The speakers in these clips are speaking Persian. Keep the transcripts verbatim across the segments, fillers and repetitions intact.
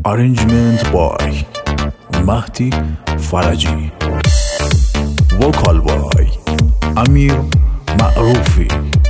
Arrangement by Mahdi Faraji. Vocal by Amir Ma'rufi.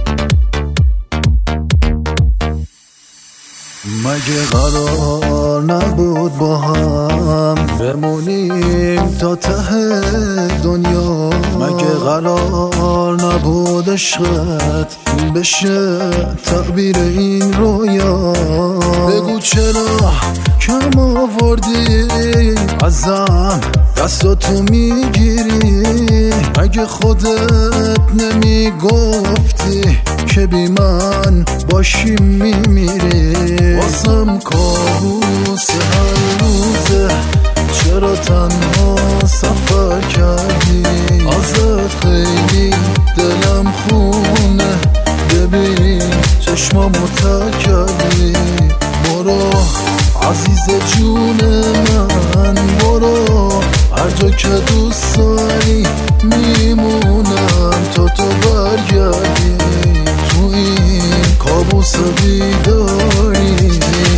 مگه قرار نبود با هم بمونیم تا ته دنیا؟ مگه قرار نبود عشقت بشه تعبیر این رویا؟ بگو چرا کم آوردی ازم دستاتو میگیری؟ اگه خودت نمیگفتی که بی من باشی میمیری؟ واسم کابوس هر روزه، چرا تنها سفر کردی؟ ازت خیلی دلم خونه، ببین چشمامو تر کردی. برو عزیز جون من، برو هر جا که دوست داری میمونم تا تو برگردی تو این کابوس بیداری.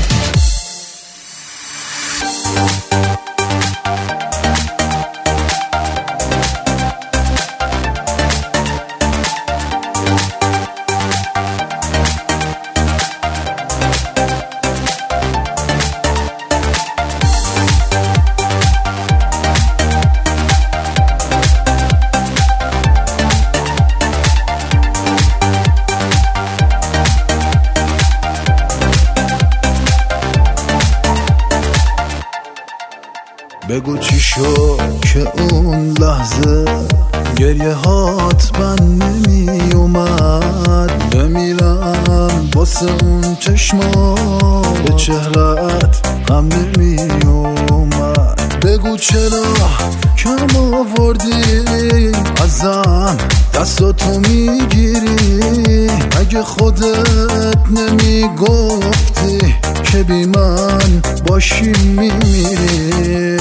بگو چی شد که اون لحظه گریه هات من نمی اومد؟ بمیرم واسه اون چشما، به چهرت غم نمی اومد. بگو چرا کم آوردی ازم دستاتو میگیری؟ اگه خودت نمیگفتی که بی من باشی میمیری؟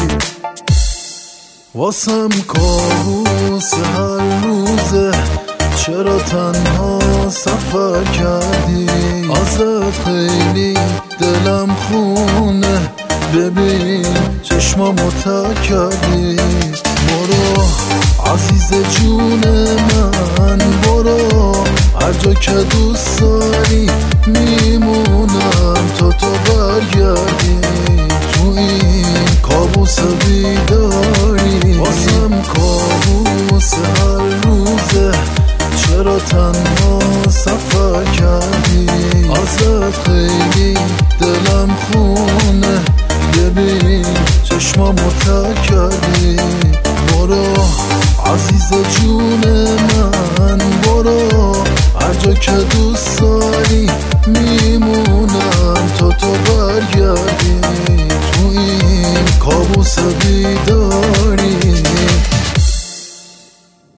واسم کابوس هر روزه، چرا تنها سفر کردی؟ ازت خیلی دلم خونه، ببین چشمامو تر کردی. برو عزیز جون من، برو هر جا که دوست داری میمونم تا تو برگردی تو این کابوس بیداری. واسم کابوس هر روزه، چرا تنها سفر کردی؟ ازت خیلی دلم خونه، ببین چشمامو تر کردی. برو عزیز جون من، برو هر جا که دوست